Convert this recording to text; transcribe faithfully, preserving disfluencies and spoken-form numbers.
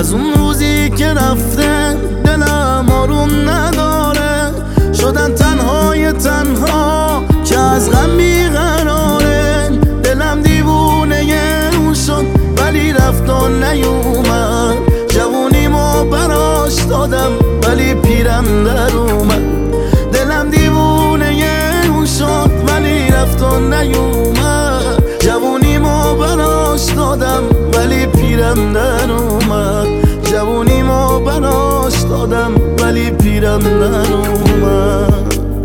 از اون روزی که رفتن دلم آروم نداره، شدن تنهای تنها که از غم بیقراره. دلم دیوونه اون شد ولی رفت و نیومد، جوونیمو براش دادم ولی پیرم در اومد. دلم دیوونه اون شد ولی رفت و نیومد، جوونیمو براش دادم ولی پیرم در اومد. جوونیمو براش دادم ولی پیرم در اومد.